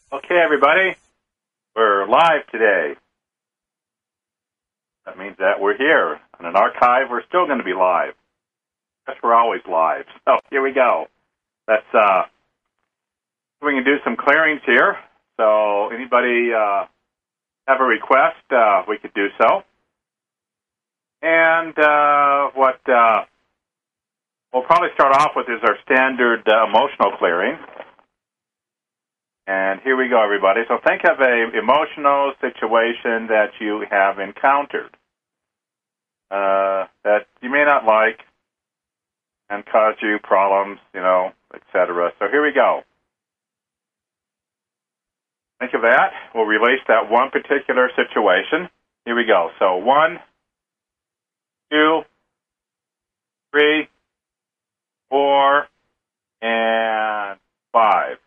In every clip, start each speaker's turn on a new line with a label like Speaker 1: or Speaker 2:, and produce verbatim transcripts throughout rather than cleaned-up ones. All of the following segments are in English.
Speaker 1: Okay, everybody, we're live today. That means that we're here. On an archive, we're still going to be live. Guess we're always live. So here we go. Let's, uh, we can do some clearings here. So anybody uh, have a request, uh, we could do so. And uh, what uh, we'll probably start off with is our standard uh, emotional clearing. And here we go, everybody. So think of an emotional situation that you have encountered uh, that you may not like and cause you problems, you know, et cetera. So here we go. Think of that. We'll release that one particular situation. Here we go. So one, two, three, four, and five.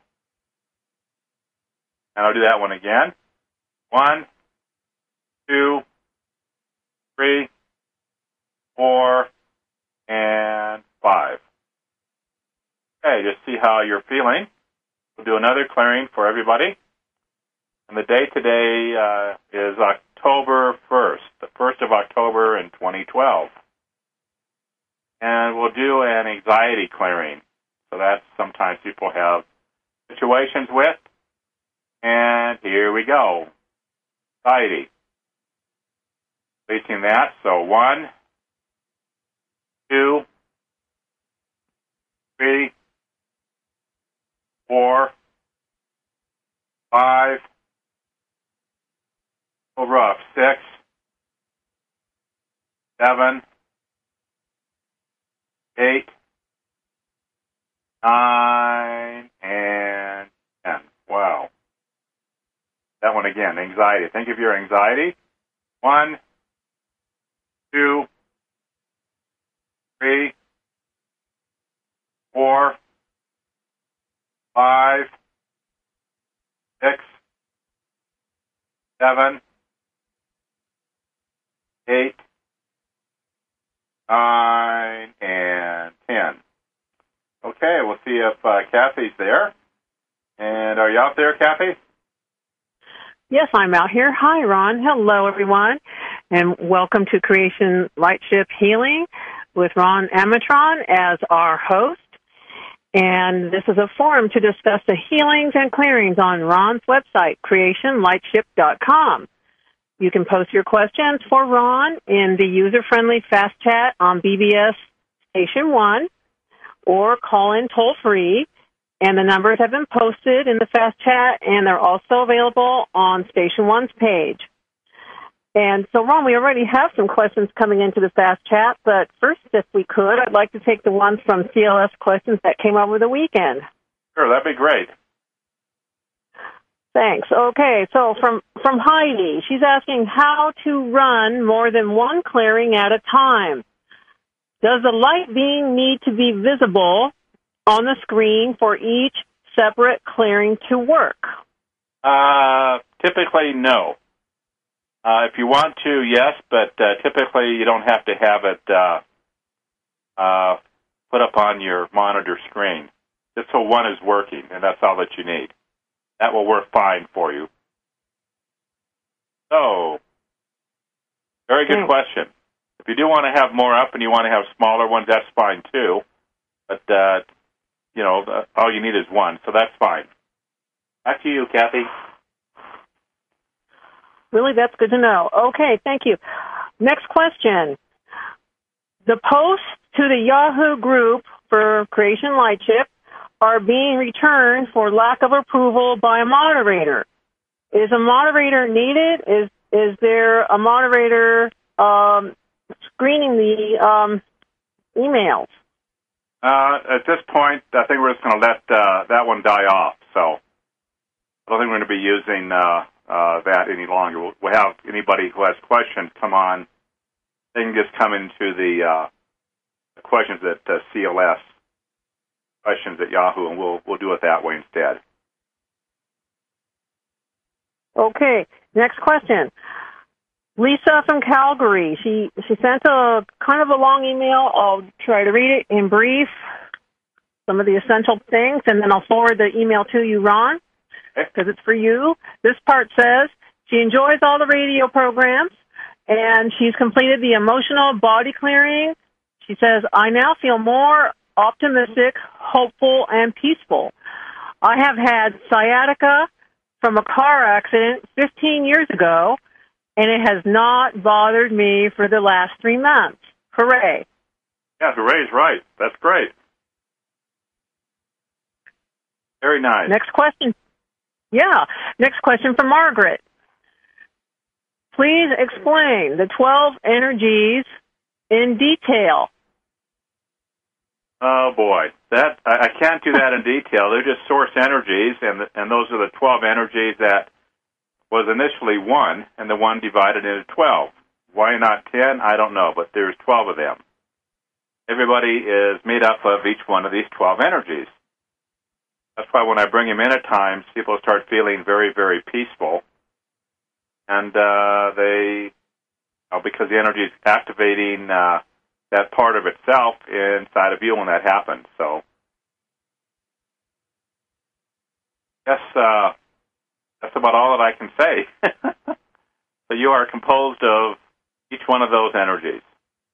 Speaker 1: And I'll do that one again. One, two, three, four, and five. Okay, just see how you're feeling. We'll do another clearing for everybody. And the date today uh, is October first, the first of October in twenty twelve. And we'll do an anxiety clearing. So that's sometimes people have situations with. And here we go. Anxiety. Releasing that. So one, two, three, four, five, a little rough, six, seven, eight, nine, and ten. Wow. That one again, anxiety. Think of your anxiety. One, two, three, four, five, six, seven, eight, nine, and ten. Okay, we'll see if uh, Kathy's there. And are you out there, Kathy?
Speaker 2: Yes, I'm out here. Hi, Ron. Hello, everyone, and welcome to Creation Lightship Healing with Ron Amatron as our host. And this is a forum to discuss the healings and clearings on Ron's website, creation lightship dot com. You can post your questions for Ron in the user-friendly Fast Chat on B B S Station one or call in toll-free. And the numbers have been posted in the Fast Chat, and they're also available on Station one's page. And so, Ron, we already have some questions coming into the Fast Chat, but first, if we could, I'd like to take the ones from C L S questions that came over the weekend.
Speaker 1: Sure, that'd be great.
Speaker 2: Thanks. Okay, so from, from Heidi, she's asking how to run more than one clearing at a time. Does the light being need to be visible on the screen for each separate clearing to work?
Speaker 1: Uh, typically, no. Uh, if you want to, yes, but uh, typically you don't have to have it uh, uh, put up on your monitor screen. Just so one is working, and that's all that you need. That will work fine for you. So, very good
Speaker 2: Thanks.
Speaker 1: question. If you do want to have more up and you want to have smaller ones, that's fine too. But uh, you know, the, all you need is one, so that's fine. Back to you, Kathy.
Speaker 2: Really, that's good to know. Okay, thank you. Next question. The posts to the Yahoo group for Creation Lightship are being returned for lack of approval by a moderator. Is a moderator needed? Is is there a moderator um, screening the um, emails?
Speaker 1: Uh, at this point, I think we're just going to let uh, that one die off. So I don't think we're going to be using uh, uh, that any longer. We'll, we'll have anybody who has questions come on. They can just come into the, uh, the questions at uh, C L S, questions at Yahoo, and we'll we'll do it that way instead.
Speaker 2: Okay, next question. Lisa from Calgary. She she sent a kind of a long email. I'll try to read it in brief, some of the essential things, and then I'll forward the email to you, Ron. because it's for you. This part says she enjoys all the radio programs, and she's completed the emotional body clearing. She says, I now feel more optimistic, hopeful, and peaceful. I have had sciatica from a car accident fifteen years ago, and it has not bothered me for the last three months. Hooray.
Speaker 1: Yeah, hooray is right. That's great. Very nice.
Speaker 2: Next question. Yeah, next question from Margaret. Please explain the twelve energies in detail.
Speaker 1: Oh, boy. That I, I can't do that in detail. They're just source energies, and the, and those are the twelve energies that was initially one, and the one divided into twelve. Why not ten? I don't know, but there's twelve of them. Everybody is made up of each one of these twelve energies. That's why when I bring them in at times, people start feeling very, very peaceful. And uh, they, oh, because the energy is activating uh, that part of itself inside of you when that happens. So, yes, uh, that's about all that I can say. So you are composed of each one of those energies.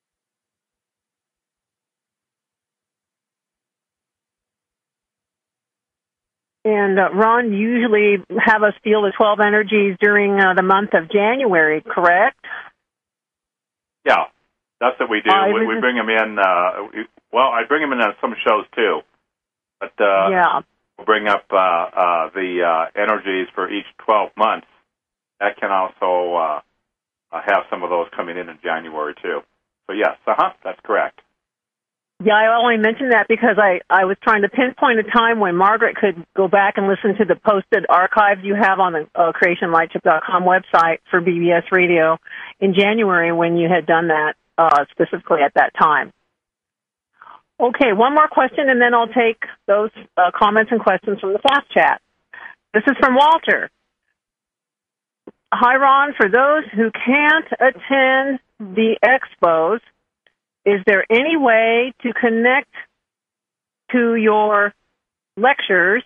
Speaker 2: And uh, Ron, you usually have us feel the twelve energies during uh, the month of January, correct?
Speaker 1: Yeah, that's what we do.
Speaker 2: Uh,
Speaker 1: we, we bring them in. Uh, we, well, I bring them in on some shows too, but uh,
Speaker 2: yeah,
Speaker 1: we'll bring up uh, uh, the uh, energies for each twelve months. That can also uh, uh, have some of those coming in in January too. So yes, uh huh, that's correct.
Speaker 2: Yeah, I only mentioned that because I, I was trying to pinpoint a time when Margaret could go back and listen to the posted archives you have on the uh, creation light ship dot com website for B B S Radio in January when you had done that uh, specifically at that time. Okay, one more question, and then I'll take those uh, comments and questions from the fast chat. This is from Walter. Hi, Ron. For those who can't attend the expos, is there any way to connect to your lectures,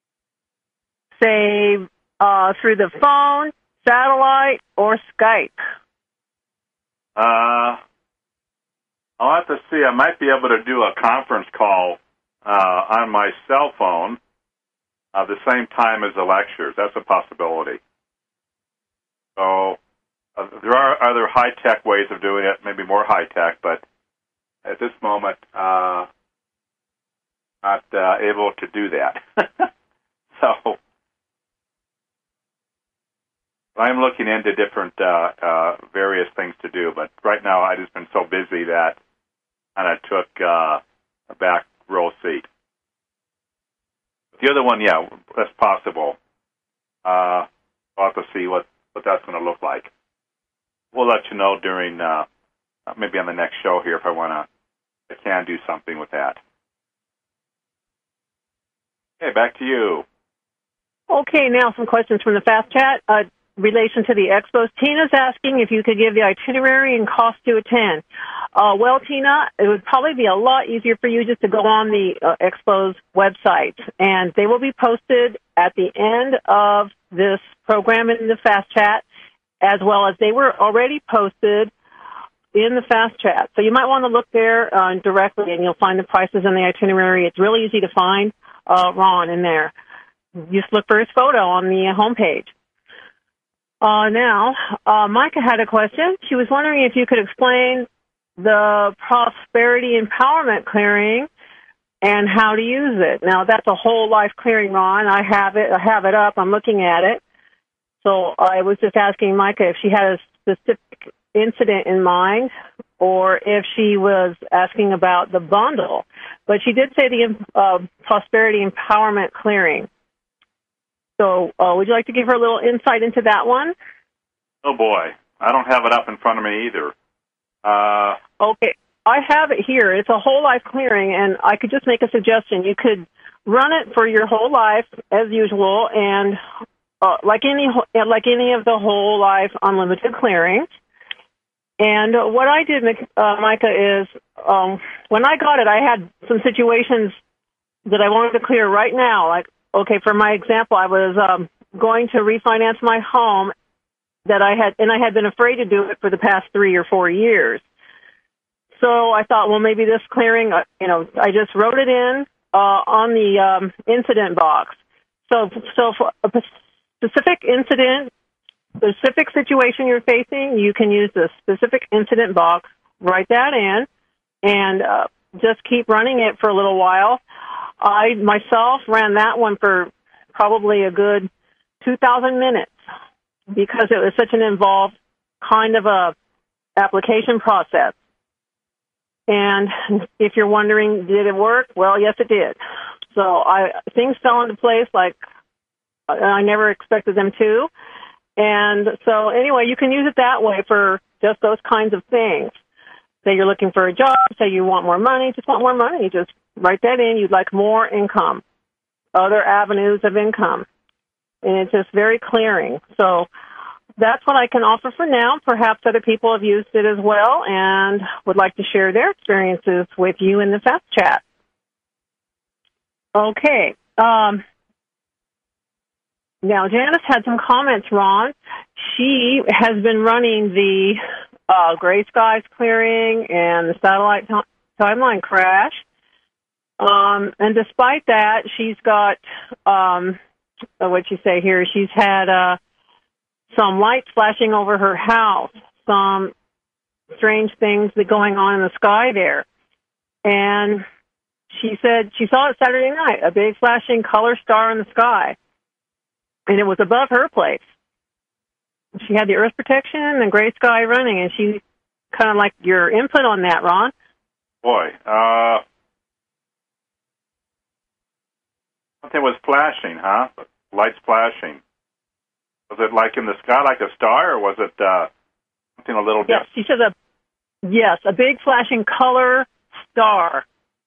Speaker 2: say, uh, through the phone, satellite, or Skype?
Speaker 1: Uh, I'll have to see. I might be able to do a conference call uh, on my cell phone at the same time as the lectures. That's a possibility. So uh, there are other high-tech ways of doing it, maybe more high-tech, but at this moment, uh, not uh, able to do that. So I'm looking into different uh, uh, various things to do, but right now I've just been so busy that and I took uh, a back row seat. The other one, yeah, that's possible. Uh, I'll have to see what, what that's going to look like. We'll let you know during, uh, maybe on the next show here if I want to, I can do something with that. Okay, back to you.
Speaker 2: Okay, now some questions from the fast chat. Uh, relation to the expos. Tina's asking if you could give the itinerary and cost to attend. Uh, well, Tina, it would probably be a lot easier for you just to go on the uh, expos website, and they will be posted at the end of this program in the fast chat, as well as they were already posted in the fast chat. So you might want to look there uh, directly, and you'll find the prices and the itinerary. It's really easy to find uh, Ron in there. Just look for his photo on the homepage. Uh, now, uh, Micah had a question. She was wondering if you could explain the prosperity empowerment clearing and how to use it. Now, that's a whole life clearing, Ron. I have it. I have it up. I'm looking at it. So I was just asking Micah if she had a specific incident in mind or if she was asking about the bundle. But she did say the uh, prosperity empowerment clearing. So uh, would you like to give her a little insight into that one?
Speaker 1: Oh, boy. I don't have it up in front of me either. Uh,
Speaker 2: okay. I have it here. It's a whole life clearing, and I could just make a suggestion. You could run it for your whole life as usual, and uh, like any like any of the whole life unlimited clearings. And uh, what I did, uh, Micah, is um, when I got it, I had some situations that I wanted to clear right now, like okay, for my example, I was um, going to refinance my home that I had, and I had been afraid to do it for the past three or four years. So I thought, well, maybe this clearing, uh, you know, I just wrote it in uh, on the um, incident box. So, so for a specific incident, specific situation you're facing, you can use the specific incident box, write that in, and uh, just keep running it for a little while. I myself ran that one for probably a good two thousand minutes because it was such an involved kind of a application process. And if you're wondering, did it work? Well, yes, it did. So I things fell into place like I never expected them to. And so anyway, you can use it that way for just those kinds of things. Say you're looking for a job, say you want more money, just want more money, just write that in. You'd like more income, other avenues of income. And it's just very clearing. So that's what I can offer for now. Perhaps other people have used it as well and would like to share their experiences with you in the Fast Chat. Okay. Um, now, Janice had some comments, Ron. She has been running the uh, Gray Skies clearing and the satellite t- timeline crash. Um, and despite that, she's got, um, what you say here, she's had uh, some lights flashing over her house, some strange things that going on in the sky there. And she said she saw it Saturday night, a big flashing color star in the sky. And it was above her place. She had the earth protection and gray sky running, and she kind of like your input on that, Ron.
Speaker 1: Boy, uh, something was flashing, huh? Lights flashing. Was it like in the sky, like a star, or was it uh, something a little different?
Speaker 2: Yes, she said a yes, a big flashing color star.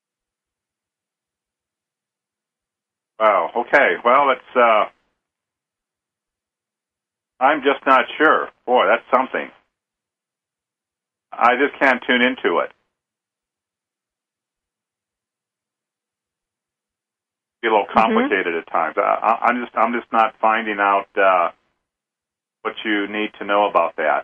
Speaker 1: Wow. Okay. Well, it's. Uh, I'm just not sure. Boy, that's something. I just can't tune into it. Be a little complicated mm-hmm. at times. I, I'm just, I'm just not finding out uh, what you need to know about that.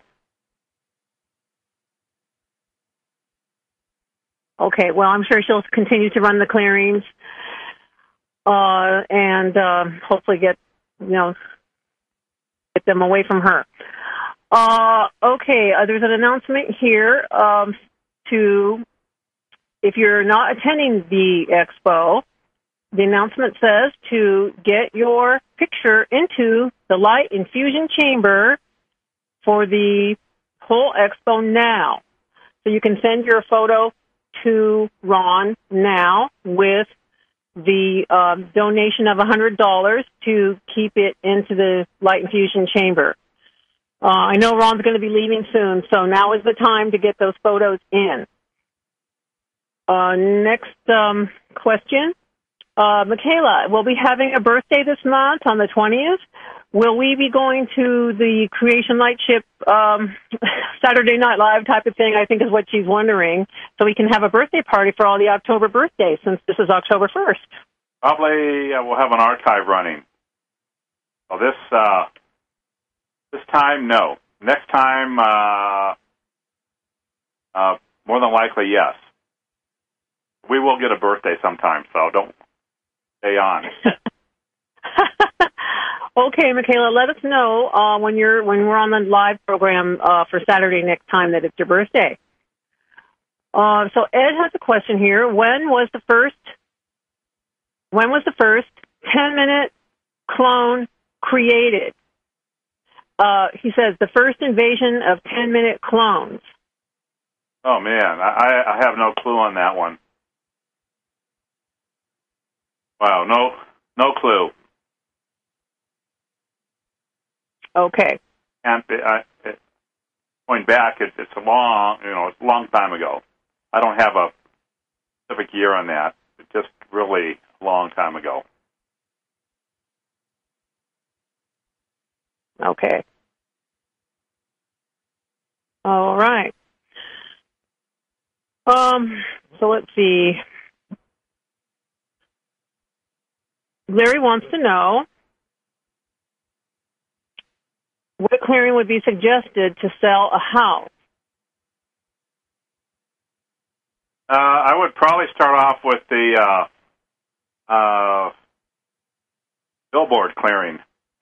Speaker 2: Okay. Well, I'm sure she'll continue to run the clearings, uh, and uh, hopefully get, you know, get them away from her. Uh, okay, uh, there's an announcement here um, to, if you're not attending the expo, the announcement says to get your picture into the light infusion chamber for the whole expo now. So you can send your photo to Ron now with the uh, donation of one hundred dollars to keep it into the light infusion chamber. Uh, I know Ron's going to be leaving soon, so now is the time to get those photos in. Uh, next um, question. Uh, Michaela, we'll be having a birthday this month on the twentieth. Will we be going to the Creation Lightship um, Saturday Night Live type of thing, I think is what she's wondering, so we can have a birthday party for all the October birthdays since this is October first?
Speaker 1: Probably uh, we'll have an archive running. Well, this, uh, this time, no. Next time, uh, uh, more than likely, yes. We will get a birthday sometime, so don't stay on.
Speaker 2: Okay, Michaela, let us know uh, when you're when we're on the live program uh, for Saturday next time that it's your birthday. Uh, so Ed has a question here. When was the first? When was the first ten-minute clone created? Uh, he says the first invasion of ten-minute clones.
Speaker 1: Oh man, I, I have no clue on that one. Wow, no, no clue.
Speaker 2: Okay.
Speaker 1: And I, it, going back, it, it's a long, you know, it's a long time ago. I don't have a specific year on that. It's just really a long time ago.
Speaker 2: Okay. All right. Um. So let's see. Larry wants to know what clearing would be suggested to sell a house.
Speaker 1: Uh, I would probably start off with the uh, uh, billboard clearing.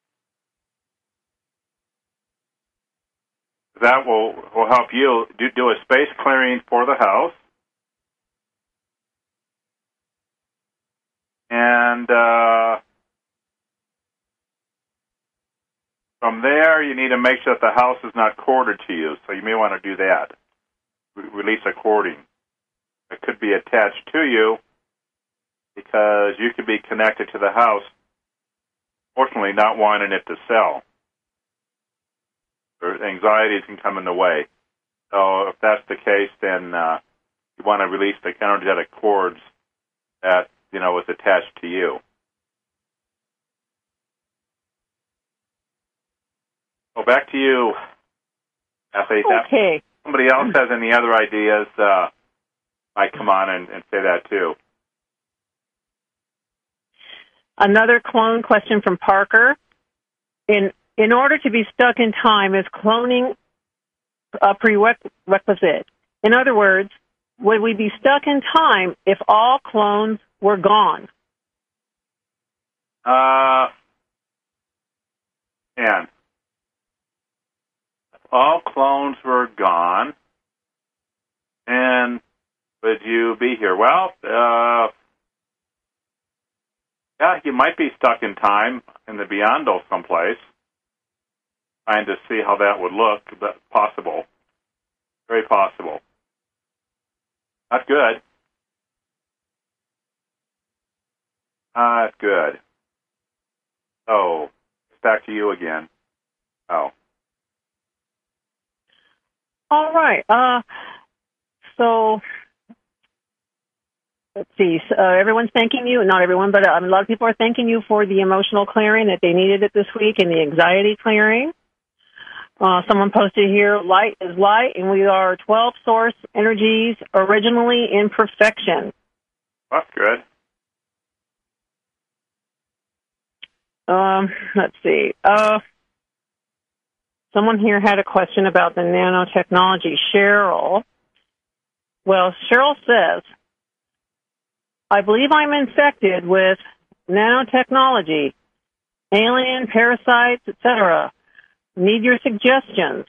Speaker 1: That will, will help you do, do a space clearing for the house. And uh, from there, you need to make sure that the house is not corded to you. So you may want to do that. Re- release a cording. It could be attached to you because you could be connected to the house, fortunately not wanting it to sell. Or anxieties can come in the way. So if that's the case, then uh, you want to release the energetic cords that, you know, is attached to you. So back to you, Kathy.
Speaker 2: Okay.
Speaker 1: If somebody else has any other ideas, uh, might come on and, and say that too.
Speaker 2: Another clone question from Parker. In in order to be stuck in time, is cloning a prerequisite? In other words, would we be stuck in time if all clones were gone?
Speaker 1: Uh, and if all clones were gone, and would you be here? Well, uh, yeah, you might be stuck in time in the Beyondle someplace, trying to see how that would look. But possible. Very possible. Not good. Not good. Oh, it's back to you again. Oh.
Speaker 2: All right. Uh, so... Let's see. So, uh, everyone's thanking you. Not everyone, but um, a lot of people are thanking you for the emotional clearing that they needed it this week and the anxiety clearing. Uh, someone posted here, light is light, and we are twelve source energies originally in perfection.
Speaker 1: That's good.
Speaker 2: Um, let's see. Uh, someone here had a question about the nanotechnology. Cheryl. Well, Cheryl says, I believe I'm infected with nanotechnology, alien, parasites, et cetera. Need your suggestions.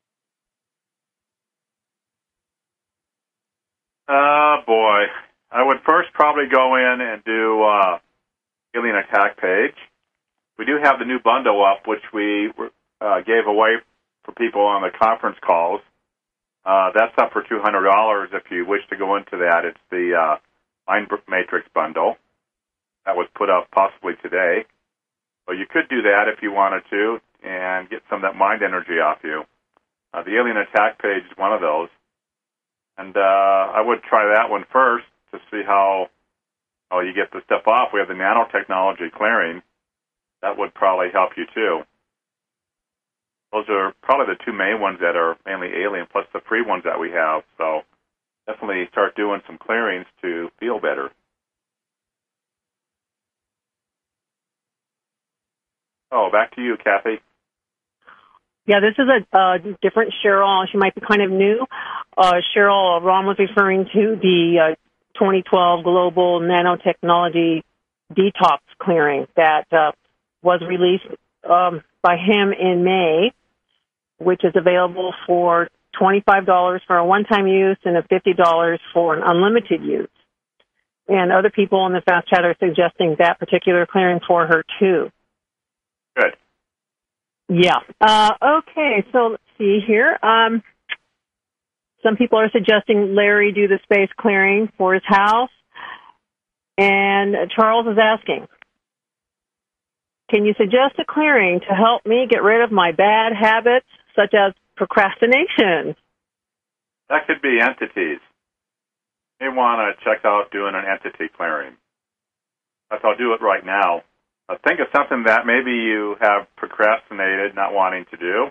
Speaker 1: Oh, boy. I would first probably go in and do uh, Alien Attack page. We do have the new bundle up, which we uh, gave away for people on the conference calls. Uh, that's up for two hundred dollars if you wish to go into that. It's the uh, Mind Matrix bundle that was put up possibly today. So you could do that if you wanted to and get some of that mind energy off you. Uh, the Alien Attack page is one of those. And uh, I would try that one first to see how, how you get the stuff off. We have the nanotechnology clearing. That would probably help you too. Those are probably the two main ones that are mainly alien, plus the free ones that we have. So definitely start doing some clearings to feel better. Oh, back to you, Kathy.
Speaker 2: Yeah, this is a uh, different Cheryl. She might be kind of new. Uh, Cheryl, Ron was referring to the uh, twenty twelve Global Nanotechnology Detox Clearing that uh, was released um, by him in May, which is available for twenty-five dollars for a one-time use and a fifty dollars for an unlimited use. And other people in the Fast Chat are suggesting that particular clearing for her, too.
Speaker 1: Good.
Speaker 2: Yeah. Uh, okay, so let's see here. Um, some people are suggesting Larry do the space clearing for his house. And Charles is asking, can you suggest a clearing to help me get rid of my bad habits, such as procrastination?
Speaker 1: That could be entities. You may want to check out doing an entity clearing. I'll do it right now. Uh, think of something that maybe you have procrastinated, not wanting to do.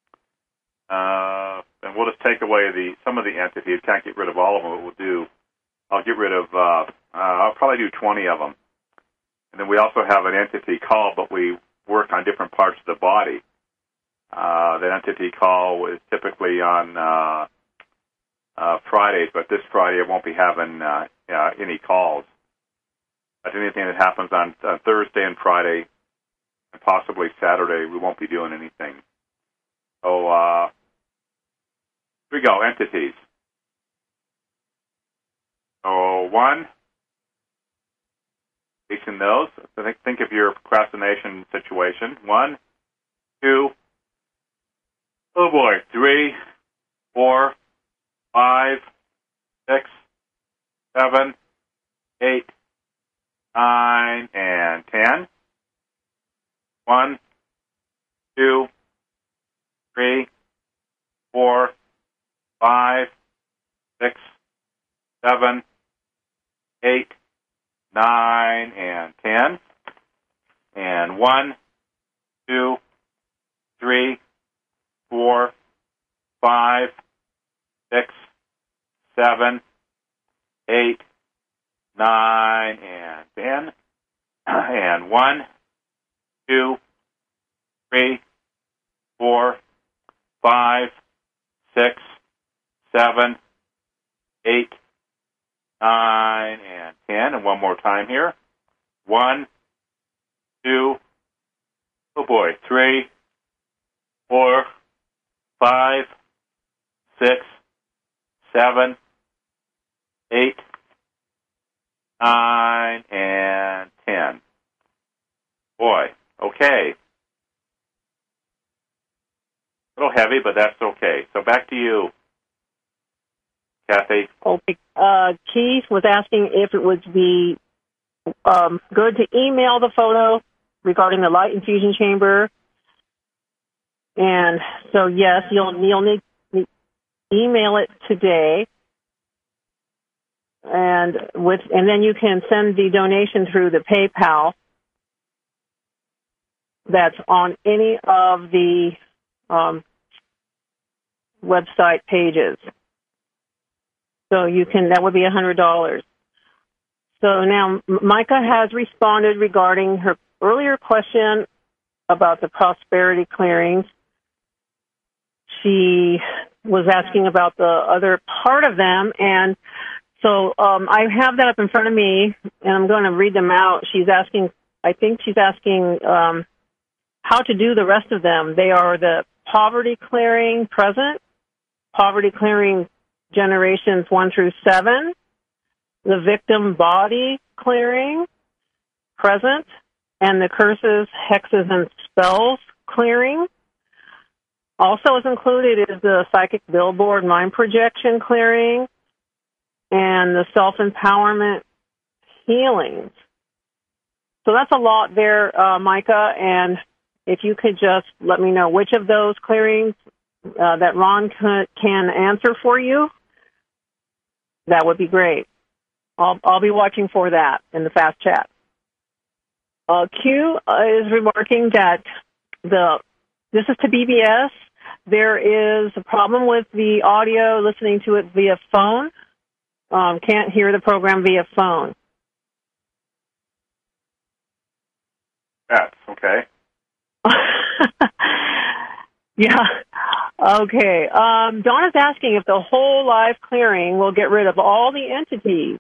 Speaker 1: Uh, and we'll just take away the some of the entities. Can't get rid of all of them, but we'll do. I'll get rid of. Uh, uh, I'll probably do twenty of them. And then we also have an entity call, but we work on different parts of the body. Uh, that entity call is typically on uh, uh, Fridays, but this Friday I won't be having uh, uh, any calls. But anything that happens on uh, Thursday and Friday, and possibly Saturday, we won't be doing anything. So uh, here we go, entities. So one, facing those. So think, think of your procrastination situation. One, two, oh boy, three, four, five, six, seven, eight, nine, and ten. One, two, three, four, five, six, seven, eight, nine, and ten. And one, two, three, four, five, six, seven, eight, nine, and ten. And one, two, three, four, five, six, seven, eight, nine, and ten. And one more time here. One, two, oh boy, three, four, five, six, seven, eight, nine, and ten. Boy, okay. A little heavy, but that's okay. So back to you, Kathy.
Speaker 2: Okay. Uh, Keith was asking if it would be um, good to email the photo regarding the light infusion chamber. And so, yes, you'll, you'll need to email it today. And with, and then you can send the donation through the PayPal that's on any of the um, website pages. So you can, that would be one hundred dollars. So now Micah has responded regarding her earlier question about the prosperity clearings. She was asking about the other part of them, and so um, I have that up in front of me, and I'm going to read them out. She's asking, I think she's asking um, how to do the rest of them. They are the poverty clearing present, poverty clearing generations one through seven, the victim body clearing present, and the curses, hexes, and spells clearing. Also is included is the psychic billboard mind projection clearing and the self-empowerment healings. So that's a lot there, uh, Micah, and if you could just let me know which of those clearings uh, that Ron c- can answer for you, that would be great. I'll, I'll be watching for that in the fast chat. Uh, Q uh, is remarking that the this is to B B S. There is a problem with the audio, listening to it via phone. Um, can't hear the program via phone.
Speaker 1: That's okay.
Speaker 2: Yeah. Okay. Um, Donna's asking if the whole live clearing will get rid of all the entities.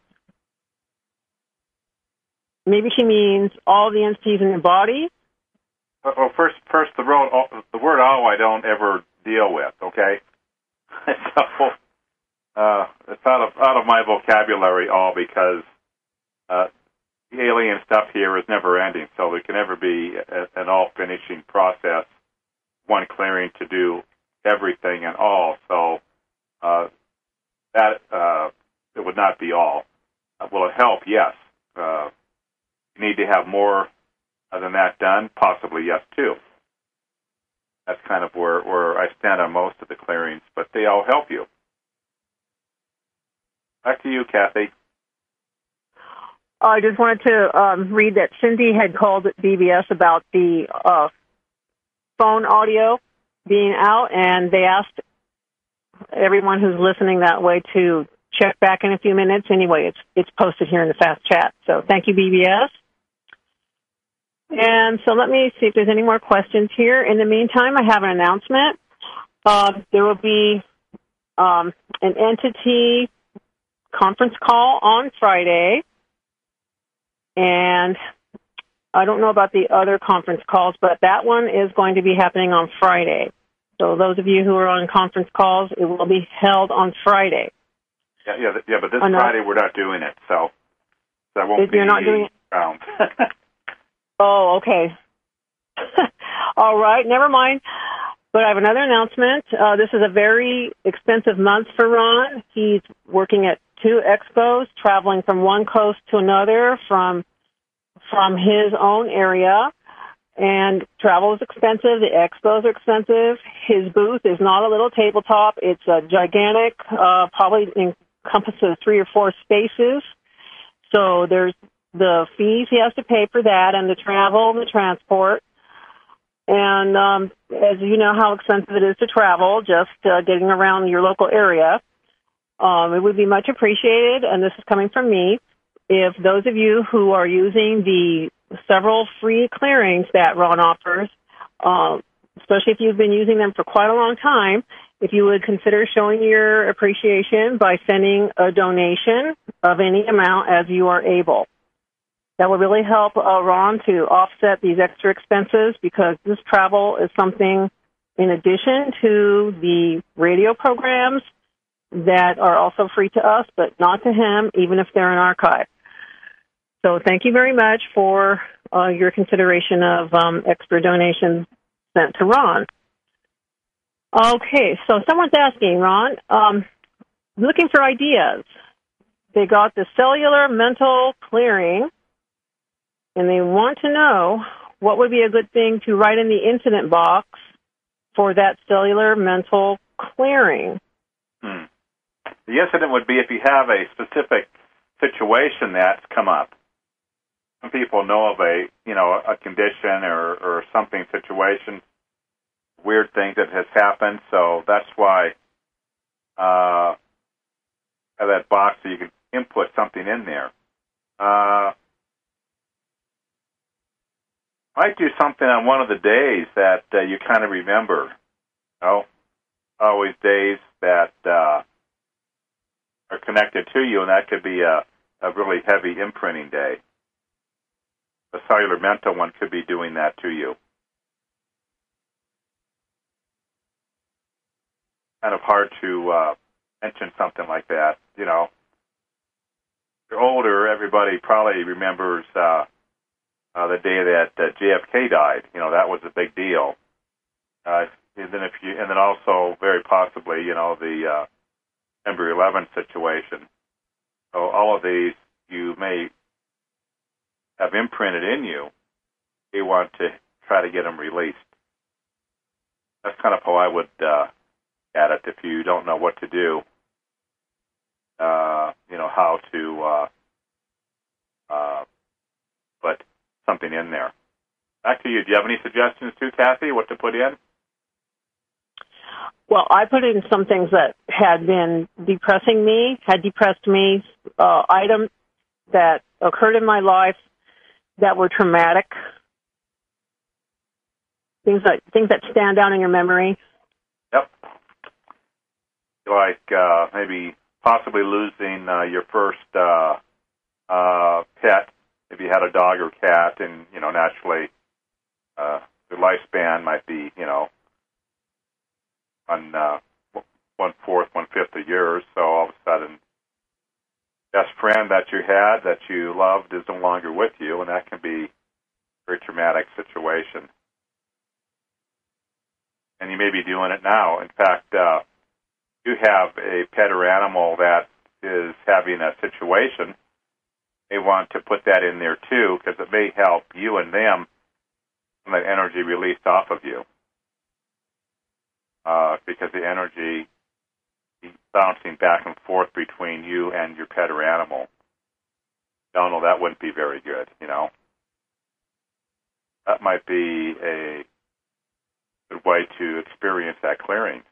Speaker 2: Maybe she means all the entities in your body.
Speaker 1: Well, first, first the, road, the word "all" I don't ever deal with. Okay, so uh, it's out of out of my vocabulary. All because uh, the alien stuff here is never ending, so there can never be a, an all finishing process. One clearing to do everything and all. So uh, that uh, it would not be all. Uh, will it help? Yes. Uh, you need to have more than that done? Possibly, yes, too. That's kind of where, where I stand on most of the clearings, but they all help you. Back to you, Kathy.
Speaker 2: I just wanted to um, read that Cindy had called B B S about the uh, phone audio being out, and they asked everyone who's listening that way to check back in a few minutes. Anyway, it's it's posted here in the fast chat. So thank you, B B S. And so let me see if there's any more questions here. In the meantime, I have an announcement. Uh, there will be um, an entity conference call on Friday. And I don't know about the other conference calls, but that one is going to be happening on Friday. So those of you who are on conference calls, it will be held on Friday.
Speaker 1: Yeah, yeah, yeah. But this Enough. Friday we're not doing it, so that won't
Speaker 2: if
Speaker 1: be
Speaker 2: you're not doing it.
Speaker 1: around.
Speaker 2: Oh, okay. All right, never mind. But I have another announcement. Uh, this is a very expensive month for Ron. He's working at two expos, traveling from one coast to another from from his own area. And travel is expensive. The expos are expensive. His booth is not a little tabletop. It's a gigantic, uh, probably encompasses three or four spaces. So there's the fees he has to pay for that and the travel and the transport. And um, as you know how expensive it is to travel, just uh, getting around your local area, um, it would be much appreciated, and this is coming from me, if those of you who are using the several free clearings that Ron offers, uh, especially if you've been using them for quite a long time, if you would consider showing your appreciation by sending a donation of any amount as you are able. That will really help uh, Ron to offset these extra expenses because this travel is something in addition to the radio programs that are also free to us, but not to him, even if they're in archive. So thank you very much for uh, your consideration of um, extra donations sent to Ron. Okay, so someone's asking, Ron, um, looking for ideas. They got the cellular mental clearing, and they want to know what would be a good thing to write in the incident box for that cellular mental clearing.
Speaker 1: Hmm. The incident would be if you have a specific situation that's come up. Some people know of a, you know, a condition or, or something, situation, weird thing that has happened. So that's why uh, have that box so you can input something in there. Uh, might do something on one of the days that uh, you kind of remember. You know, always days that uh, are connected to you, and that could be a, a really heavy imprinting day. The cellular mental one could be doing that to you. Kind of hard to uh, mention something like that. You know, if you're older, everybody probably remembers uh, uh, the day that uh, J F K died. You know, that was a big deal. Uh, and then if you, and then also very possibly, you know, the uh, September eleventh situation. So all of these you may have imprinted in you. You want to try to get them released. That's kind of how I would uh, at it if you don't know what to do. Uh, you know, how to uh, uh, put something in there. Back to you. Do you have any suggestions too, Kathy, what to put in?
Speaker 2: Well, I put in some things that had been depressing me, had depressed me, uh, items that occurred in my life that were traumatic, things that things that stand out in your memory.
Speaker 1: Yep. Like uh, maybe possibly losing uh, your first uh, uh, pet, if you had a dog or cat, and you know naturally uh, the lifespan might be you know on uh, one fourth, one fifth of yours. So all of a sudden, best friend that you had, that you loved, is no longer with you, and that can be a very traumatic situation. And you may be doing it now. In fact, uh, you have a pet or animal that is having a situation. They want to put that in there too, because it may help you and them and that energy released off of you. Uh, because the energy is bouncing back and forth between you and your pet or animal. No, no, that wouldn't be very good, you know. That might be a good way to experience that clearing.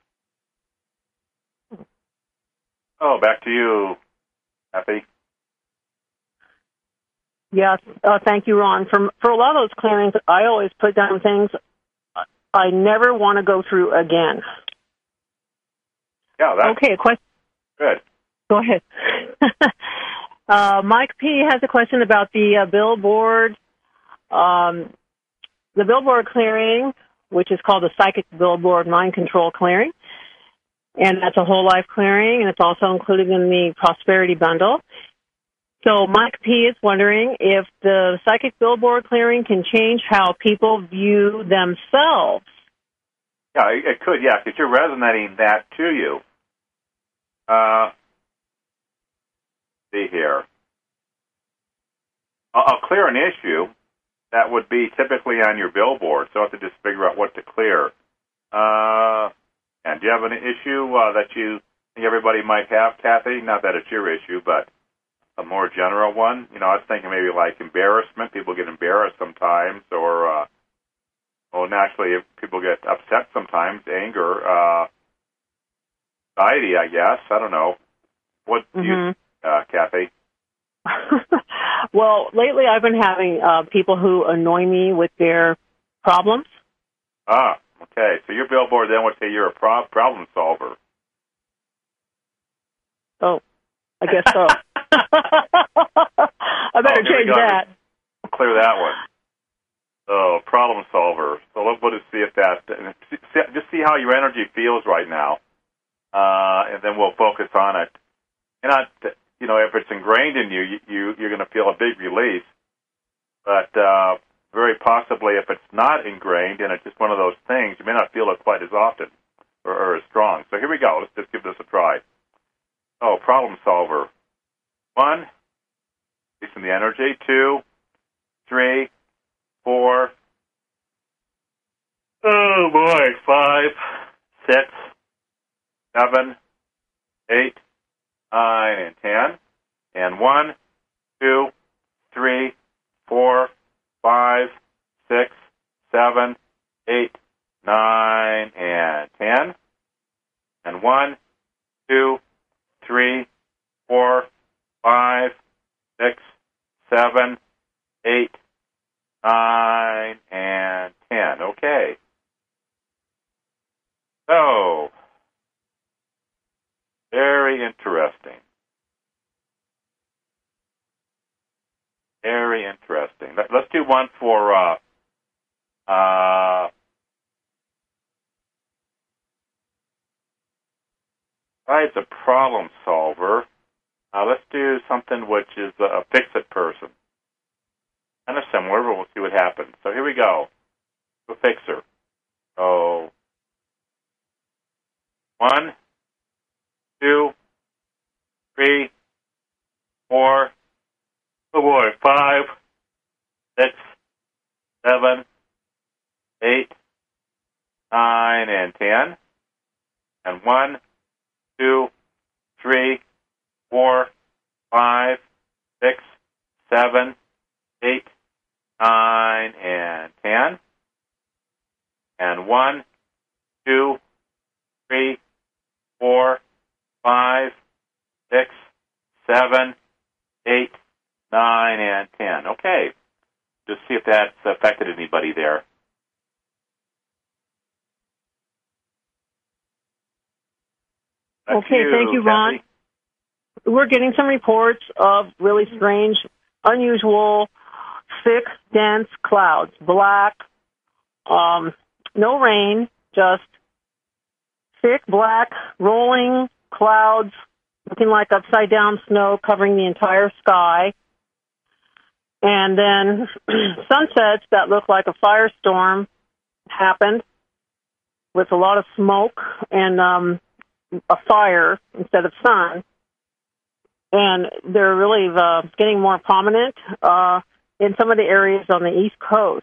Speaker 1: Oh, back to you, Kathy.
Speaker 2: Yes, uh, thank you, Ron. For, for a lot of those clearings, I always put down things I never want to go through again.
Speaker 1: Yeah, that's
Speaker 2: okay. A question.
Speaker 1: Good.
Speaker 2: Go ahead. uh, Mike P. has a question about the uh, billboard, um, the billboard clearing, which is called the Psychic Billboard Mind Control Clearing. And that's a whole life clearing, and it's also included in the Prosperity Bundle. So Mike P. is wondering if the Psychic Billboard clearing can change how people view themselves.
Speaker 1: Yeah, it, it could, yeah, because you're resonating that to you. Uh, see here. I'll, I'll clear an issue that would be typically on your billboard, so I have to just figure out what to clear. Uh, and do you have an issue uh, that you think everybody might have, Kathy? Not that it's your issue, but a more general one. You know, I was thinking maybe like embarrassment. People get embarrassed sometimes, or, uh, well, naturally, if people get upset sometimes, anger, uh, anxiety, I guess. I don't know. What do
Speaker 2: mm-hmm.
Speaker 1: you, uh, Kathy?
Speaker 2: Well, lately I've been having uh, people who annoy me with their problems.
Speaker 1: Ah, okay. So your billboard then would say you're a pro- problem solver.
Speaker 2: Oh, I guess so. I better
Speaker 1: oh,
Speaker 2: change that.
Speaker 1: We'll clear that one. So, problem solver. So let's we'll just see if that, just see how your energy feels right now, uh, and then we'll focus on it. You're not, you know, if it's ingrained in you, you, you you're going to feel a big release. But uh, very possibly, if it's not ingrained and it's just one of those things, you may not feel it quite as often or, or as strong. So here we go. Let's just give this a try. Oh, problem solver. One, releasing the energy. Two, three, four. Oh boy, five, six, seven, eight, nine, and ten. And one, two, three, four, five, six, seven, eight, nine, and ten. And one, two, three, four, five, six, seven, eight, nine, and ten. Okay. So, very interesting. Very interesting. Let, let's do one for, uh, uh, besides a problem solver, uh, let's do something which is a fix-it person. Kind of similar, but we'll see what happens. So here we go. A fixer. So, one, two, three, four, oh boy, five, six, seven, eight, nine, and ten. And one, two, three, four, five, six, seven, eight, nine, and ten. And one, two, three, four, five, six, seven, eight, nine, and ten. Okay. Just see if that's affected anybody there. That's
Speaker 2: okay,
Speaker 1: you,
Speaker 2: thank you, Ron.
Speaker 1: Kathy.
Speaker 2: We're getting some reports of really strange, unusual, thick, dense clouds. Black, um, no rain, just thick, black, rolling clouds, looking like upside-down snow covering the entire sky. And then sunsets that look like a firestorm happened with a lot of smoke and um, a fire instead of sun. And they're really uh, getting more prominent uh, in some of the areas on the East Coast.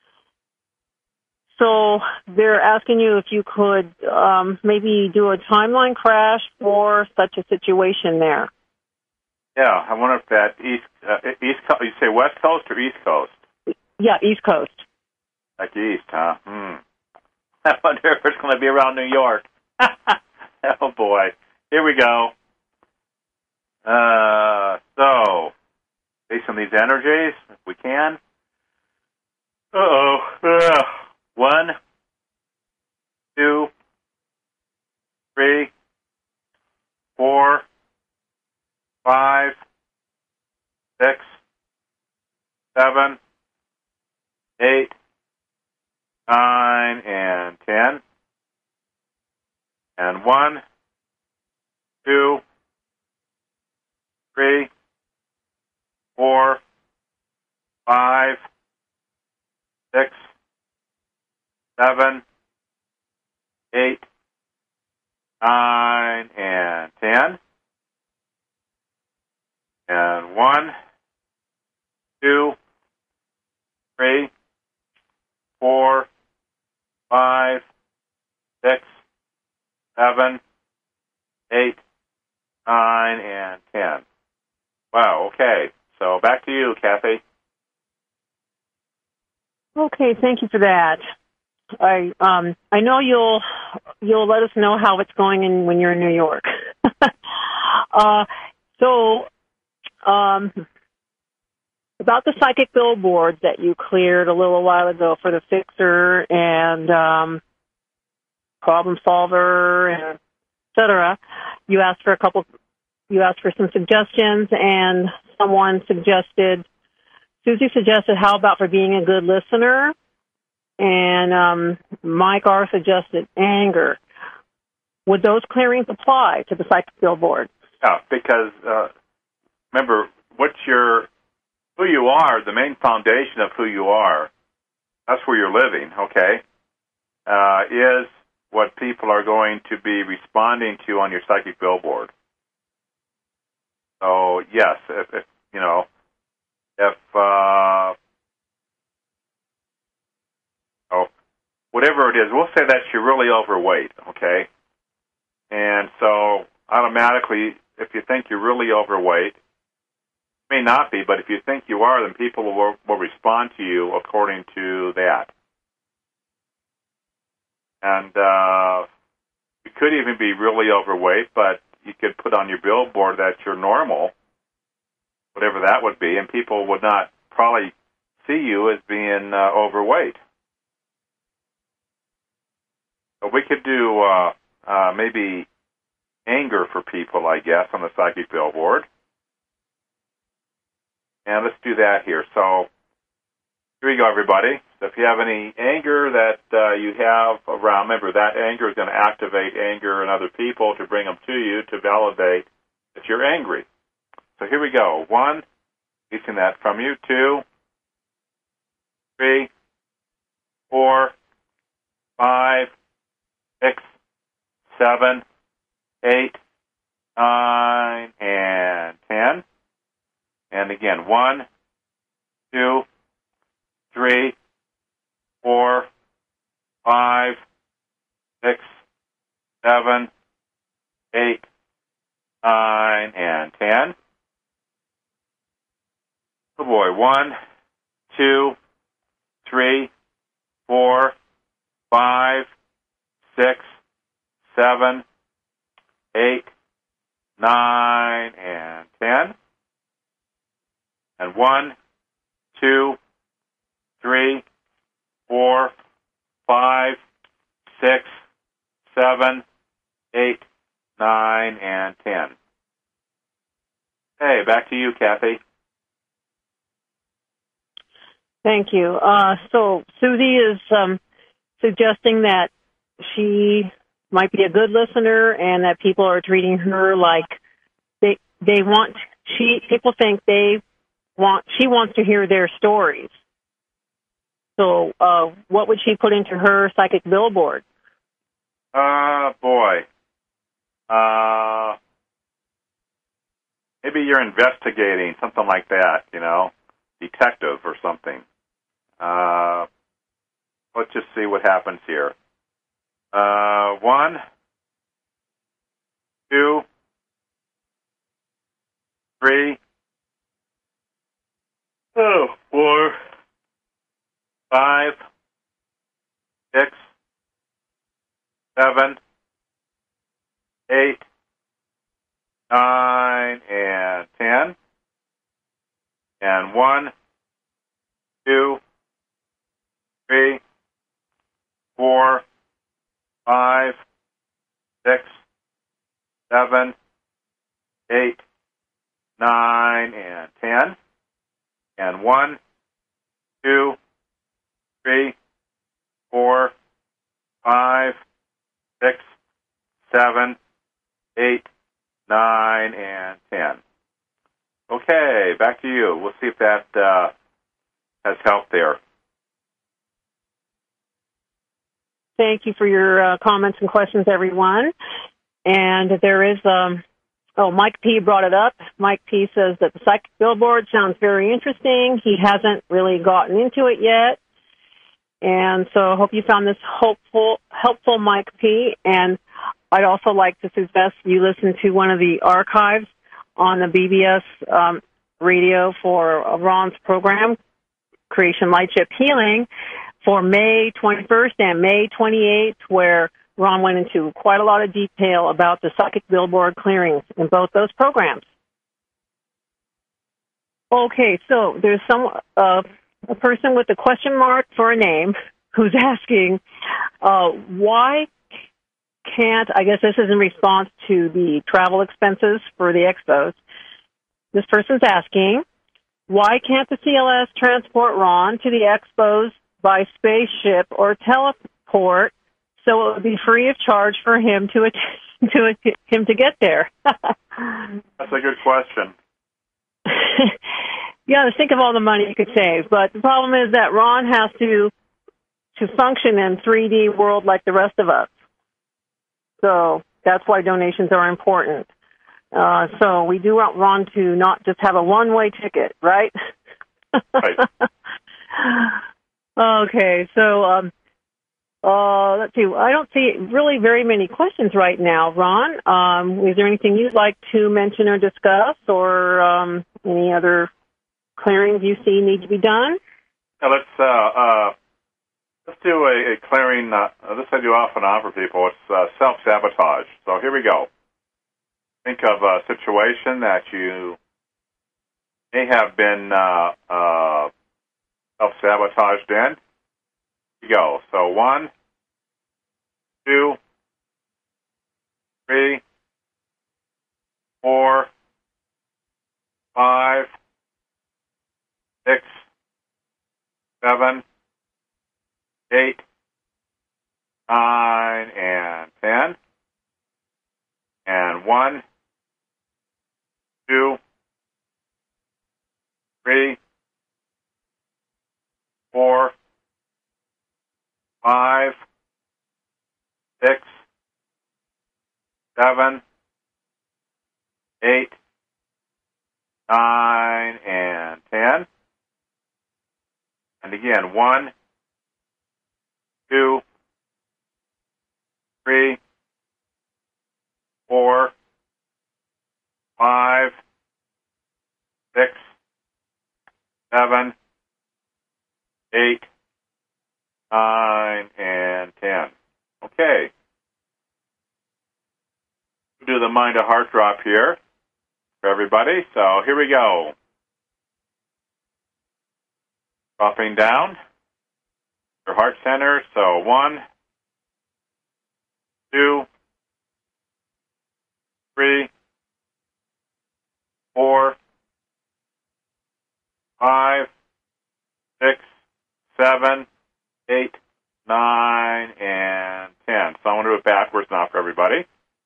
Speaker 2: So they're asking you if you could um, maybe do a timeline crash for such a situation there.
Speaker 1: Yeah, I wonder if that East, uh, East Coast, you say West Coast or East Coast?
Speaker 2: Yeah, East Coast.
Speaker 1: Like East, huh? Hmm. I wonder if it's going to be around New York. Oh, boy. Here we go. Uh, so, based releasing these energies if we can. Uh-oh. Uh, one, two, three, four, five, six, seven, eight, nine, and ten. And one, two, three, four, five, six, seven, eight, nine, and ten. And one, two, three, four, five, six, seven, eight, nine, and ten. Wow, okay. So back to you, Kathy.
Speaker 2: Okay, thank you for that. I um I know you'll you'll let us know how it's going in when you're in New York. uh, so um about the psychic billboards that you cleared a little while ago for the Fixer and um, Problem Solver and et cetera. You asked for a couple. You asked for some suggestions, and someone suggested. Susie suggested, "How about for being a good listener?" And um, Mike R. suggested anger. Would those clearings apply to the psychic billboard?
Speaker 1: Yeah, because uh, remember, what's your who you are, the main foundation of who you are, that's where you're living, okay, uh, is what people are going to be responding to on your psychic billboard. So, yes, if, if you know, if, uh, oh, whatever it is, we'll say that you're really overweight, okay? And so, automatically, if you think you're really overweight, may not be, but if you think you are, then people will, will respond to you according to that. And uh, you could even be really overweight, but you could put on your billboard that you're normal, whatever that would be, and people would not probably see you as being uh, overweight. So we could do uh, uh, maybe anger for people, I guess, on the psychic billboard. And let's do that here. So here you go, everybody. So if you have any anger that uh, you have around, remember that anger is going to activate anger in other people to bring them to you to validate that you're angry. So here we go. One, releasing that from you. Two, three, four, five, six, seven, eight, nine, and ten. And again, one, two, three, four, five, six, seven, eight, nine, and ten. Oh boy, one, two, three, four, five, six, seven, eight, nine, and ten. And one, two, three, four, five, six, seven, eight, nine, and ten. Hey, back to you, Kathy.
Speaker 2: Thank you. Uh, so Susie is um, suggesting that she might be a good listener and that people are treating her like they they want. She people think they want. She wants to hear their stories. So, uh, what would she put into her psychic billboard?
Speaker 1: Uh, boy. Uh, maybe you're investigating, something like that, you know, detective or something. Uh, let's just see what happens here. Uh, one, two, three, oh, four, five, six, seven, eight, nine, and ten. And one, two, three, four, five, six, seven, eight, nine, and ten. And one, two, three, four, five, six, seven, eight, nine, and ten. Okay, back to you. We'll see if that uh, has helped there.
Speaker 2: Thank you for your uh, comments and questions, everyone. And there is, um, oh, Mike P. brought it up. Mike P. says that the psychic billboard sounds very interesting. He hasn't really gotten into it yet. And so I hope you found this hopeful, helpful, Mike P. And I'd also like to suggest you listen to one of the archives on the B B S um, radio for Ron's program, Creation Lightship Healing, for May twenty-first and May twenty-eighth, where Ron went into quite a lot of detail about the psychic billboard clearings in both those programs. Okay, so there's some uh, a person with a question mark for a name who's asking, uh, why can't, I guess this is in response to the travel expenses for the expos. This person's asking, why can't the C L S transport Ron to the expos by spaceship or teleport so it would be free of charge for him to att- to att- him to get there?
Speaker 1: That's a good question.
Speaker 2: Yeah, think of all the money you could save, but the problem is that Ron has to to function in three D world like the rest of us. So that's why donations are important. Uh, so we do want Ron to not just have a one-way ticket, right?
Speaker 1: Right.
Speaker 2: Okay, so um, uh, let's see. I don't see really very many questions right now, Ron. Um, is there anything you'd like to mention or discuss, or um, any other clearings you see need to be done?
Speaker 1: Now let's uh, uh, let's do a, a clearing. Uh, this I do often offer people. It's uh, self-sabotage. So here we go. Think of a situation that you may have been uh, uh, self-sabotaged in. Here we go. So one, two, three, four, five, six, seven, eight, nine, and ten. And one, two, three, four, five, six, seven, eight, nine, and ten. And again, one, two, three, four, five, six, seven, eight, nine, and ten. Okay. We'll do the mind to heart drop here for everybody. So here we go. Dropping down your heart center. So one, two, three, four, five, six, seven, eight, nine, and ten. So I'm going to do it backwards now for everybody.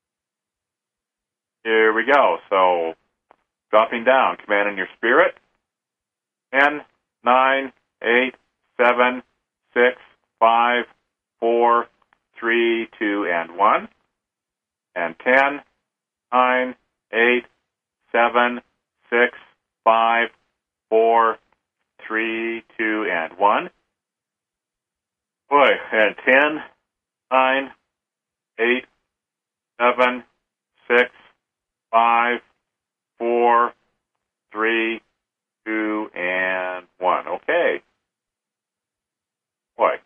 Speaker 1: Here we go. So dropping down, commanding your spirit. Ten, nine, eight, seven, six, five, four, three, two, and one. And ten, nine, eight, seven, six, five, four, three, two, and one. Boy, and ten, nine, eight, seven, six, five, four, three, two, and one. Okay. Boy.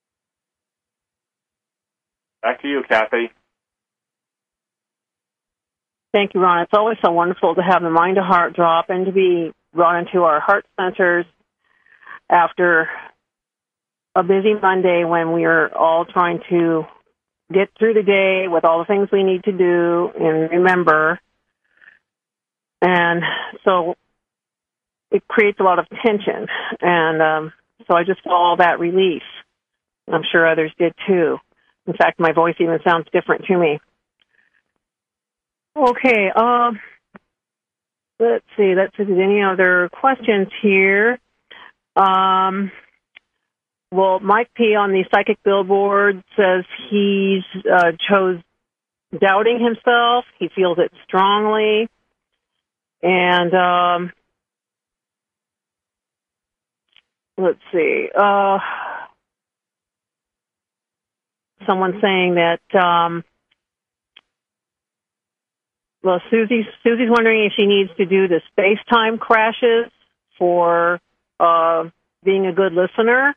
Speaker 1: Back to you, Kathy.
Speaker 2: Thank you, Ron. It's always so wonderful to have the mind to heart drop and to be brought into our heart centers after a busy Monday when we are all trying to get through the day with all the things we need to do and remember. And so it creates a lot of tension. And um, so I just felt all that relief. I'm sure others did too. In fact, my voice even sounds different to me. Okay, uh, let's see. Let's see if there's any other questions here. Um, well, Mike P. on the Psychic Billboard says he's uh, chose doubting himself. He feels it strongly. And um, let's see. Uh, someone saying that... Um, Well, Susie, Susie's wondering if she needs to do the space-time crashes for uh, being a good listener.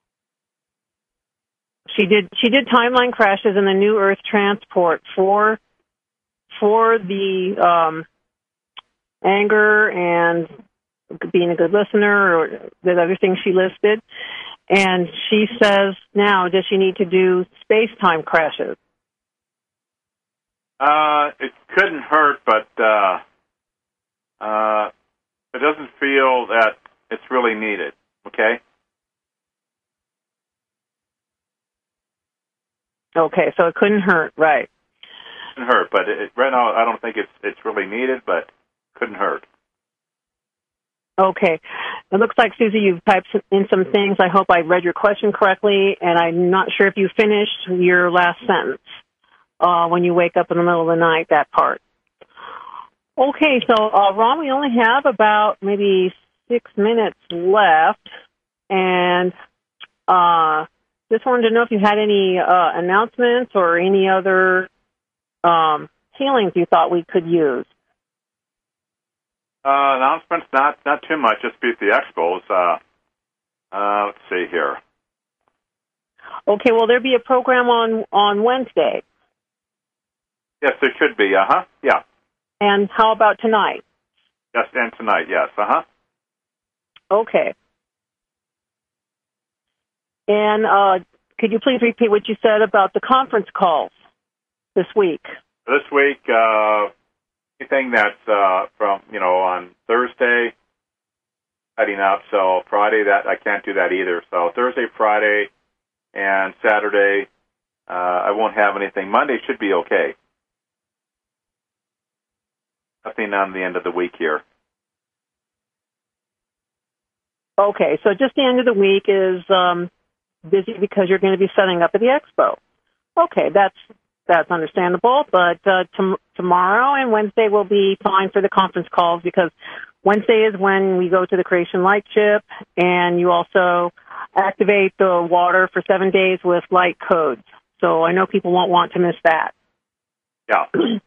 Speaker 2: She did. She did timeline crashes in the New Earth transport for for the um, anger and being a good listener, or the other things she listed. And she says now, does she need to do space-time crashes?
Speaker 1: Uh, it couldn't hurt, but uh, uh, it doesn't feel that it's really needed. Okay.
Speaker 2: Okay, so it couldn't hurt, right?
Speaker 1: Couldn't hurt, but it, right now I don't think it's it's really needed, but couldn't hurt.
Speaker 2: Okay. It looks like, Susie, you've typed in some things. I hope I read your question correctly, and I'm not sure if you finished your last sentence. Uh, when you wake up in the middle of the night, that part. Okay, so, uh, Ron, we only have about maybe six minutes left, and uh, just wanted to know if you had any uh, announcements or any other um, healings you thought we could use.
Speaker 1: Uh, announcements, not not too much, just be at the expos. Uh, uh, let's see here.
Speaker 2: Okay, will there be a program on, on Wednesday?
Speaker 1: Yes, there should be, uh-huh, yeah.
Speaker 2: And how about tonight?
Speaker 1: Yes, and tonight, yes, uh-huh.
Speaker 2: Okay. And uh, could you please repeat what you said about the conference calls this week?
Speaker 1: This week, uh, anything that's uh, from, you know, on Thursday, heading up, so Friday, that I can't do that either. So Thursday, Friday, and Saturday, uh, I won't have anything. Monday should be okay. Nothing on the end of the week here.
Speaker 2: Okay, so just the end of the week is um, busy because you're going to be setting up at the expo. Okay, that's that's understandable, but uh, tom- tomorrow and Wednesday will be fine for the conference calls because Wednesday is when we go to the Creation Light Ship, and you also activate the water for seven days with light codes. So I know people won't want to miss that.
Speaker 1: Yeah.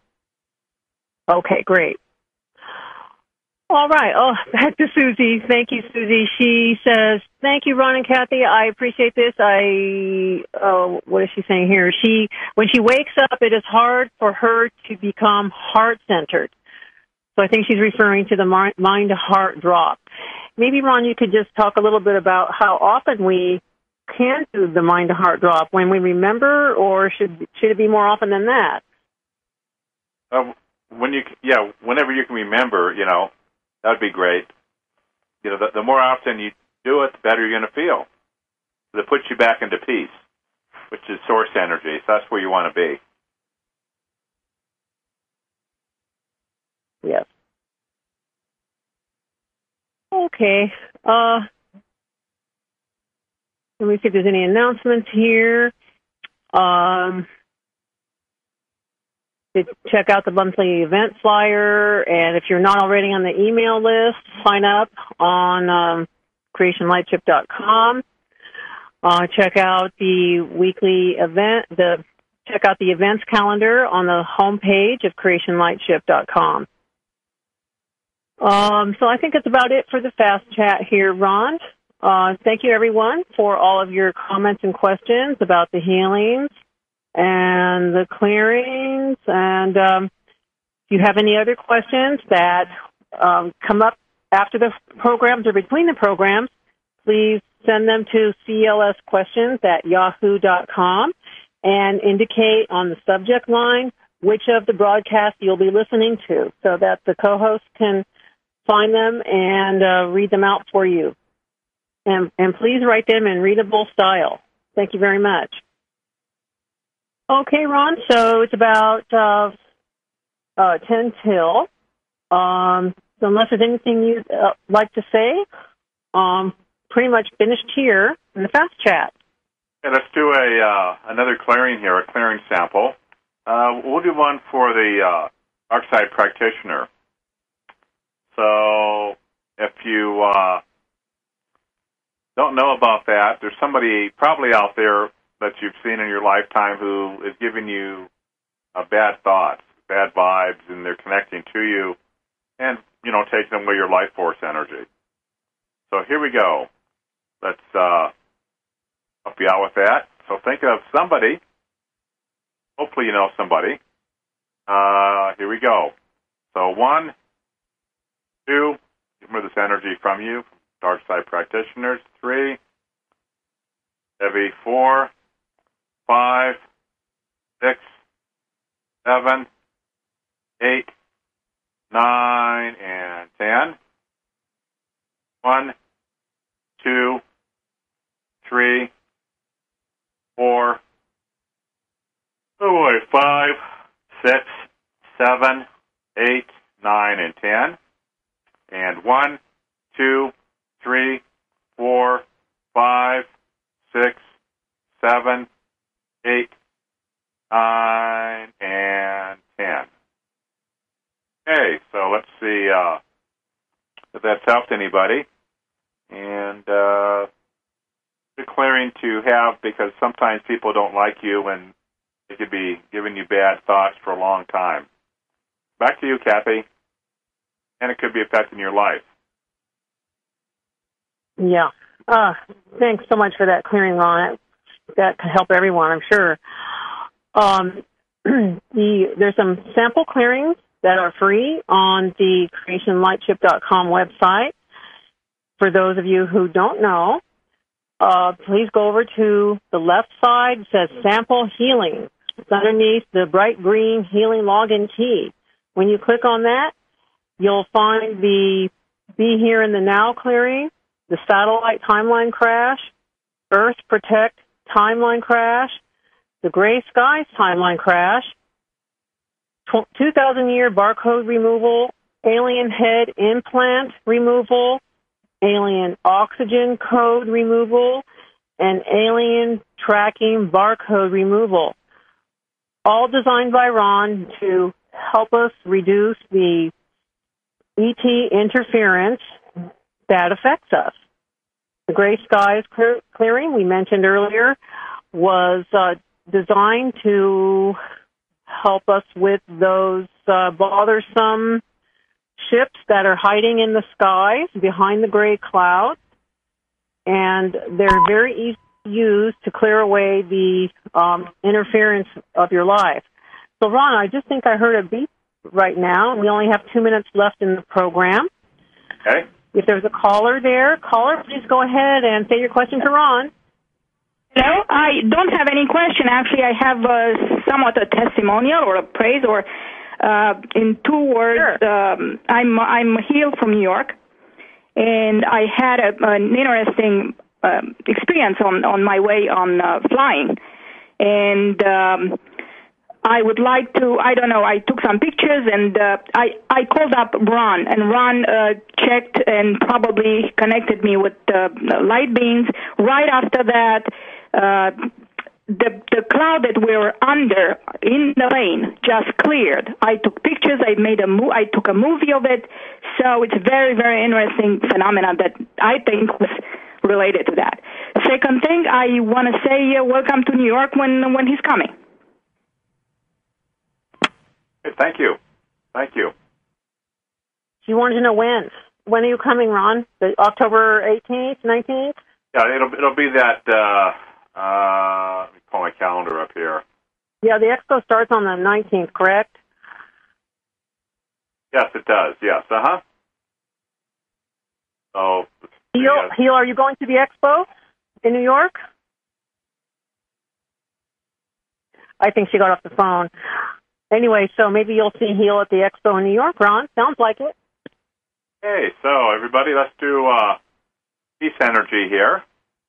Speaker 2: Okay, great. All right. Oh, back to Susie. Thank you, Susie. She says, thank you, Ron and Kathy. I appreciate this. I, oh, what is she saying here? She, when she wakes up, it is hard for her to become heart-centered. So I think she's referring to the mind-to-heart drop. Maybe, Ron, you could just talk a little bit about how often we can do the mind-to-heart drop, when we remember, or should should it be more often than that?
Speaker 1: Uh, when you, yeah, whenever you can remember, you know, that would be great. You know, the, the more often you do it, the better you're going to feel. It puts you back into peace, which is source energy. So that's where you want to be.
Speaker 2: Yes. Okay. Uh, let me see if there's any announcements here. Um, to check out the monthly event flyer, and if you're not already on the email list, sign up on um, creation light ship dot com. Uh, check out the weekly event, the check out the events calendar on the homepage of creation light ship dot com. Um, so I think that's about it for the fast chat here, Ron. Uh, thank you, everyone, for all of your comments and questions about the healings and the clearings. And um, if you have any other questions that um, come up after the programs or between the programs, please send them to c l s questions at yahoo dot com and indicate on the subject line which of the broadcasts you'll be listening to so that the co-host can find them and uh, read them out for you. And, and please write them in readable style. Thank you very much. Okay, Ron, so it's about uh, uh, ten till. Um, so unless there's anything you'd uh, like to say, um, pretty much finished here in the fast chat.
Speaker 1: Yeah, let's do a uh, another clearing here, a clearing sample. Uh, we'll do one for the uh, Arcside practitioner. So if you uh, don't know about that, there's somebody probably out there that you've seen in your lifetime who is giving you uh, bad thoughts, bad vibes, and they're connecting to you and, you know, taking away your life force energy. So here we go. Let's uh, help you out with that. So think of somebody. Hopefully you know somebody. Uh, here we go. So one, two, remove this energy from you, dark side practitioners. Three, heavy. Four, five, six, seven, eight, nine, and ten. One, two, three, four, oh boy, five, six, seven, eight, nine, and ten. And one, two, three, four, five, six, seven, eight, nine, and ten. Okay, so let's see uh, if that's helped anybody. And uh, declaring to have, because sometimes people don't like you and they could be giving you bad thoughts for a long time. Back to you, Kathy. And it could be affecting your life.
Speaker 2: Yeah. Uh, thanks so much for that clearing, Ron. That could help everyone, I'm sure. Um, the there's some sample clearings that are free on the creation lightship dot com website. For those of you who don't know, uh, please go over to the left side. It says Sample Healing. It's underneath the bright green Healing Login Key. When you click on that, you'll find the Be Here in the Now clearing, the Satellite Timeline Crash, Earth Protect Timeline Crash, the Gray Skies Timeline Crash, two thousand year Barcode Removal, Alien Head Implant Removal, Alien Oxygen Code Removal, and Alien Tracking Barcode Removal. All designed by Ron to help us reduce the E T interference that affects us. The Gray Skies clear- clearing we mentioned earlier was uh, designed to help us with those uh, bothersome ships that are hiding in the skies behind the gray clouds, and they're very easy to use to clear away the um, interference of your life. So, Ron, I just think I heard a beep right now. We only have two minutes left in the program.
Speaker 1: Okay.
Speaker 2: If there's a caller there, caller, please go ahead and say your question to Ron.
Speaker 3: Hello, I don't have any question. Actually, I have uh, somewhat a testimonial or a praise, or uh, in two words,
Speaker 2: sure.
Speaker 3: um, I'm I'm healed from New York, and I had a, an interesting um, experience on, on my way on uh, flying, and um, I would like to, I don't know, I took some pictures, and uh, I, I called up Ron, and Ron uh, checked and probably connected me with uh, light beams. Right after that, uh, the the cloud that we were under in the plane just cleared. I took pictures, I made a mo- I took a movie of it, so it's a very, very interesting phenomenon that I think was related to that. Second thing, I want to say uh, welcome to New York when when he's coming.
Speaker 1: Thank you. Thank you.
Speaker 2: She wanted to know when. When are you coming, Ron? The October eighteenth, nineteenth?
Speaker 1: Yeah, it'll it'll be that. Uh, uh, let me pull my calendar up here.
Speaker 2: Yeah, the expo starts on the nineteenth, correct?
Speaker 1: Yes, it does. Yes. Uh huh. So,
Speaker 2: Heal,
Speaker 1: yeah.
Speaker 2: Heal, are you going to the expo in New York? I think she got off the phone. Anyway, so maybe you'll see Heal at the expo in New York, Ron. Sounds like it.
Speaker 1: Okay, so everybody, let's do uh, peace energy here.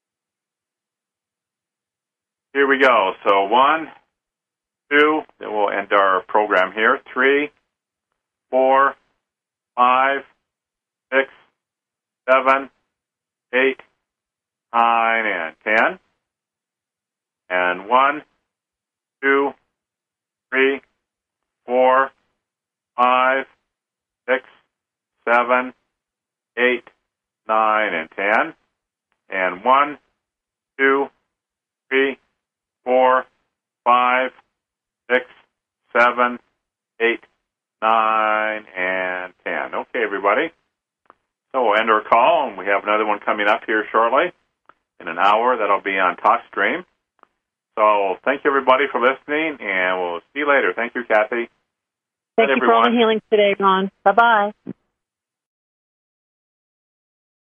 Speaker 1: Here we go. So one, two, then we'll end our program here. Three, four, five, six, seven, eight, nine, and ten. And one, two, three, four, five, six, seven, eight, nine, and ten. And one, two, three, four, five, six, seven, eight, nine, and ten. Okay, everybody. So we'll end our call, and we have another one coming up here shortly in an hour. That'll be on TalkStream. So thank you, everybody, for listening, and we'll see you later. Thank you, Kathy.
Speaker 2: Thank you for all the healing today, Ron. Bye-bye.